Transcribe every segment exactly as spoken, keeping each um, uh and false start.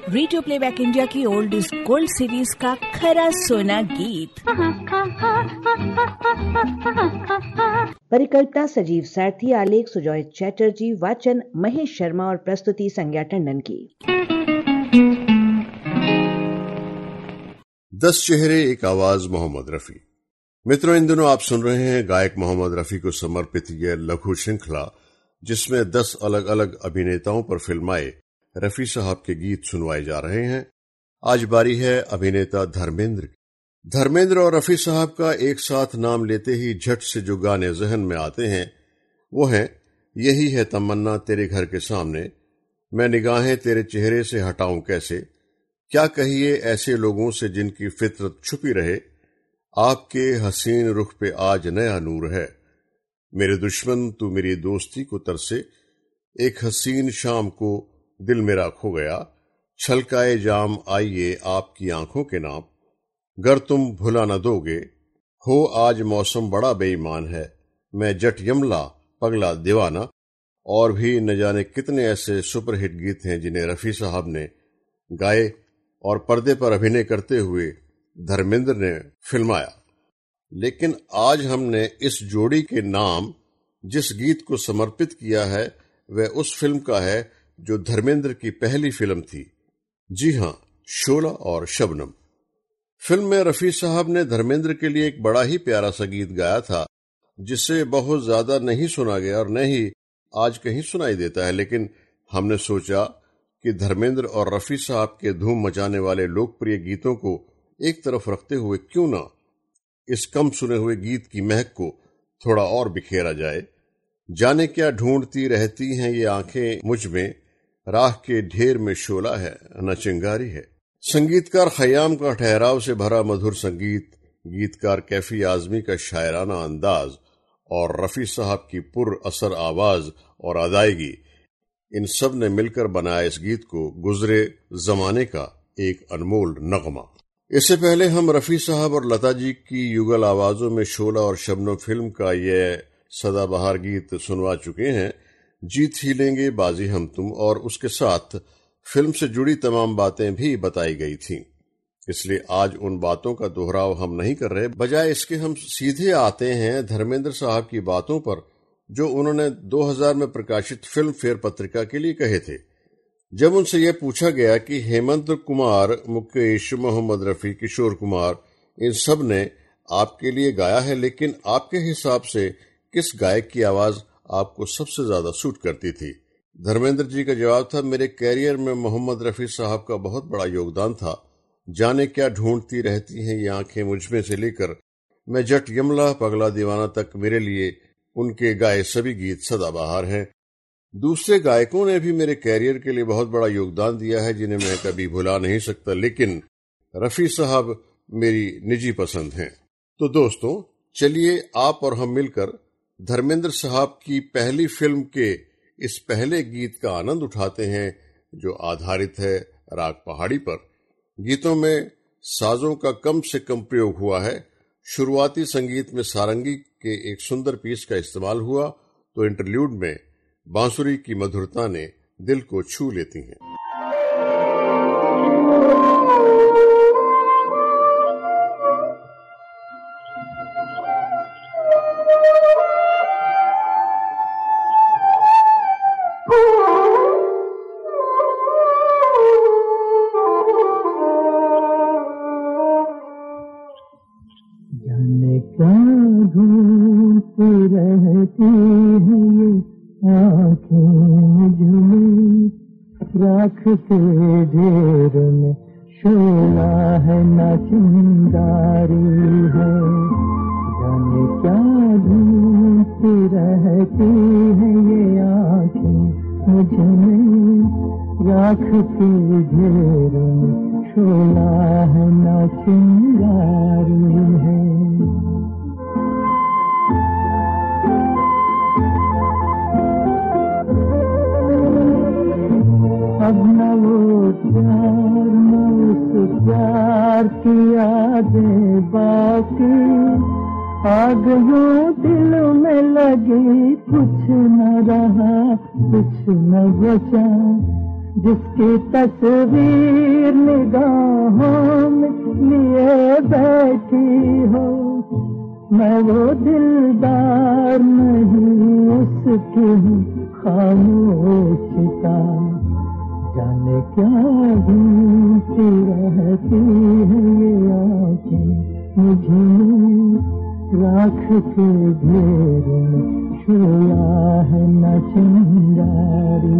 Radio playback India की old is gold series का खरा सोना गीत। परिकल्पना सजीव सारथी, आलेख सुजॉय चैटर्जी, वाचन महेश शर्मा और प्रस्तुति संज्ञा टंडन की। दस चेहरे एक आवाज, मोहम्मद रफी। मित्रों, इन दिनों आप सुन रहे हैं गायक मोहम्मद रफी को समर्पित यह लघु श्रृंखला, जिसमें दस अलग अलग अभिनेताओं पर फिल्माए रफी साहब के गीत सुनवाए जा रहे हैं। आज बारी है अभिनेता धर्मेंद्र की। धर्मेंद्र और रफी साहब का एक साथ नाम लेते ही झट से जो गाने जहन में आते हैं वो हैं यही है तमन्ना तेरे घर के सामने, मैं निगाहें तेरे चेहरे से हटाऊं कैसे, क्या कहिए ऐसे लोगों से जिनकी फितरत छुपी रहे, आपके हसीन रुख पे आज नया नूर है, मेरे दुश्मन तू मेरी दोस्ती को तरसे, एक हसीन शाम को दिल मेरा खो गया, छलकाए जाम आइए आपकी आंखों के नाम, गर तुम भुला न दोगे, हो आज मौसम बड़ा बेईमान है, मैं जट यमला पगला दीवाना, और भी न जाने कितने ऐसे सुपरहिट गीत हैं जिन्हें रफी साहब ने गाए और पर्दे पर अभिनय करते हुए धर्मेंद्र ने फिल्माया। लेकिन आज हमने इस जोड़ी के नाम जिस गीत को समर्पित किया है वह उस फिल्म का है जो धर्मेंद्र की पहली फिल्म थी। जी हां, शोला और शबनम। फिल्म में रफी साहब ने धर्मेंद्र के लिए एक बड़ा ही प्यारा सा गीत गाया था जिसे बहुत ज्यादा नहीं सुना गया और न ही आज कहीं सुनाई देता है, लेकिन हमने सोचा कि धर्मेंद्र और रफी साहब के धूम मचाने वाले लोकप्रिय गीतों को एक तरफ रखते हुए क्यों ना इस कम सुने हुए गीत की महक को थोड़ा और बिखेरा जाए। जाने क्या ढूंढती रहती हैं ये आंखें मुझ में, राह के ढेर में शोला है न चिंगारी है। संगीतकार खयाम का ठहराव से भरा मधुर संगीत, गीतकार कैफी आजमी का शायराना अंदाज और रफी साहब की पुर असर आवाज और अदायगी, इन सब ने मिलकर बनाया इस गीत को गुजरे जमाने का एक अनमोल नगमा। इससे पहले हम रफी साहब और लता जी की युगल आवाजों में शोला और शबनम फिल्म का यह सदाबहार गीत सुनवा चुके हैं, जीत ही लेंगे बाजी हम तुम, और उसके साथ फिल्म से जुड़ी तमाम बातें भी बताई गई थीं। इसलिए आज उन बातों का दोहराव हम नहीं कर रहे, बजाय इसके हम सीधे आते हैं धर्मेंद्र साहब की बातों पर जो उन्होंने दो हज़ार में प्रकाशित फिल्म फेयर पत्रिका के लिए कहे थे। जब उनसे यह पूछा गया कि हेमंत कुमार, मुकेश, मोहम्मद रफी, किशोर कुमार, इन सब ने आपके लिए गाया है, लेकिन आपके हिसाब से किस गायक की आवाज आपको सबसे ज्यादा सूट करती थी, धर्मेंद्र जी का जवाब था, मेरे कैरियर में मोहम्मद रफी साहब का बहुत बड़ा योगदान था। जाने क्या ढूंढती रहती हैं ये आंखें मुझ में से लेकर मैं जट यमला पगला दीवाना तक, मेरे लिए उनके गाए सभी गीत सदाबहार हैं। दूसरे गायकों ने भी मेरे कैरियर के लिए बहुत बड़ा योगदान दिया है जिन्हें मैं कभी भुला नहीं सकता, लेकिन रफी साहब मेरी निजी पसंद हैं। तो दोस्तों, चलिए आप और हम मिलकर धर्मेंद्र साहब की पहली फिल्म के इस पहले गीत का आनंद उठाते हैं जो आधारित है राग पहाड़ी पर। गीतों में साजों का कम से कम प्रयोग हुआ है। शुरुआती संगीत में सारंगी के एक सुंदर पीस का इस्तेमाल हुआ तो इंटरल्यूड में बांसुरी की मधुरता ने दिल को छू लेती हैं। राख के ढेर में शोला है न चिंगारी है, जाने क्या ढूंढती रहती है ये आंखें मुझ में, राख के ढेर में शोला है न चिंगारी है। अब न वो प्यार न उस प्यार की यादें बाकी, आग जो दिल में लगी कुछ न रहा कुछ न बचा, जिसकी तस्वीर निगाहों में लिए बैठी हो, मैं वो दिलदार नहीं उसकी खामोशी का, जाने क्या ढूंढती रहती है ये आँखें मुझे, राख के घेर में छुआ है न चिंगारी।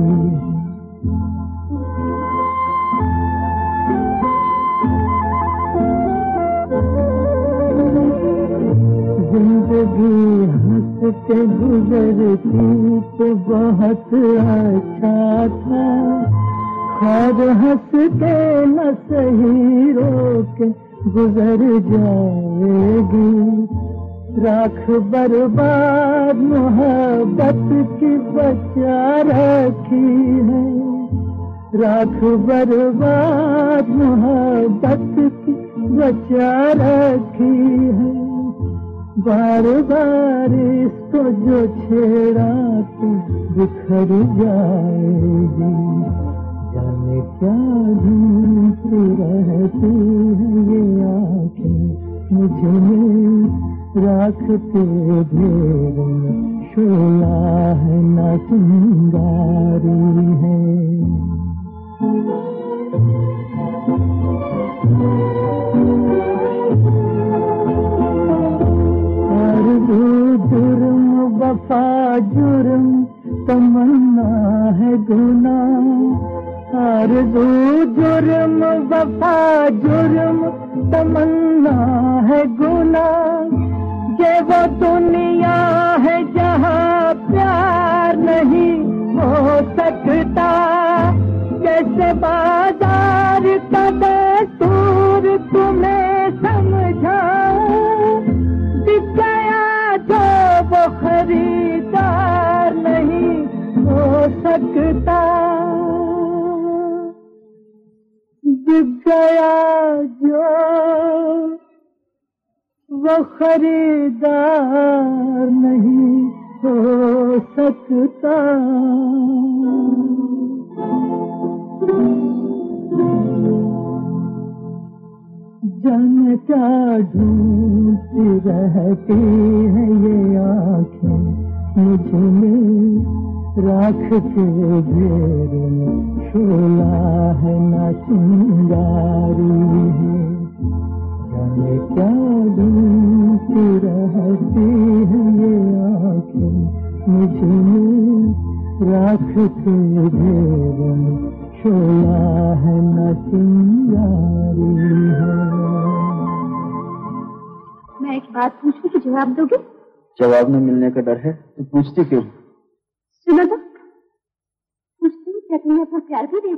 जिंदगी हंस के गुजरती तो बहुत अच्छा था, खैर हंस के न सही रोक गुजर जाएगी, राख बर्बाद मोहब्बत की बचा रखी है, राख बर्बाद मोहब्बत की बचा रखी है, बार बार इसको जो छेड़ा तो बिखर जाएगी, जाने क्या ढूंढती रहती है ये आँखें मुझे, राख के ढेर में शोला है न चिंगारी है। जुर्म वफा जुर्म तमन्ना है गुनाह, आरज़ू जुर्म वफा जुर्म तमन्ना है गुनाह, ये वो दुनिया है जहाँ प्यार नहीं हो सकता, कैसे बाजार का दस्तूर तुम्हें समझा, बिक गया जो वो खरीदार नहीं हो सकता, बिक गया जो वो खरीदार नहीं हो सकता। जाने क्या ढूंढती रहती है ये आँखें मुझे, राख के घेर में शोला है न चिंगारी है, जाने क्या ढूंढती रहती है ये आँखें मुझे, राख के घेर में शोला है न चिंगारी है। मैं एक बात पूछूं कि जवाब दोगे? जवाब न मिलने का डर है तो पूछती क्यों? सुनो तो, पूछती हूँ क्या तुम्हें अपना प्यार भी दे?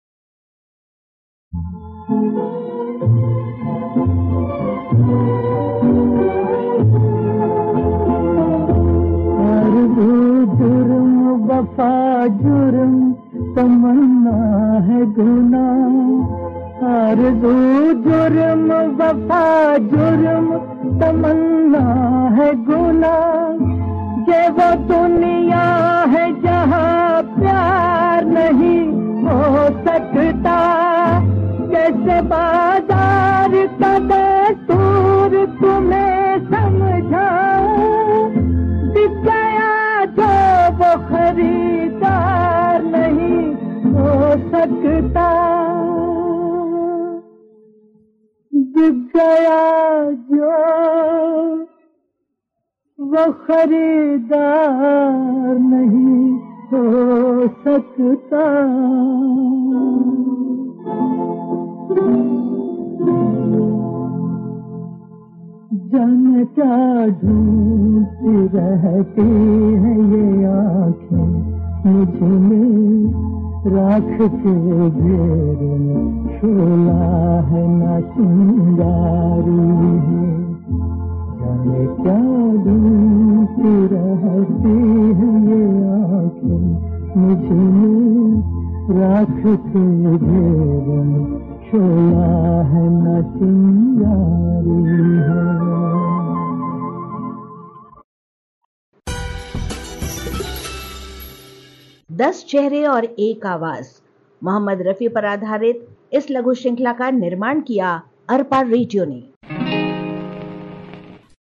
जुर्म वफा जुर्म तमन्ना है गुनाह, आरज़ू जुर्म वफा जुर्म तमन्ना है गुनाह, ये वो दुनिया है जहाँ प्यार नहीं हो सकता, कैसे बाजार का दस्तूर तुम्हें समझा, बिक गया जो वो खरीदार नहीं हो सकता, बिक गया जो वो खरीदार नहीं हो सकता। जाने क्या ढूंढती रहती है ये आँखें मुझे, राख के घेर में शोला है न चिंगारी है, जाने क्या ढूंढती रहती है ये आँखें मुझे, राख के घेर में शोला है न चिंगारी है। दस चेहरे और एक आवाज मोहम्मद रफी पर आधारित इस लघु श्रृंखला का निर्माण किया अरपार रेडियो ने।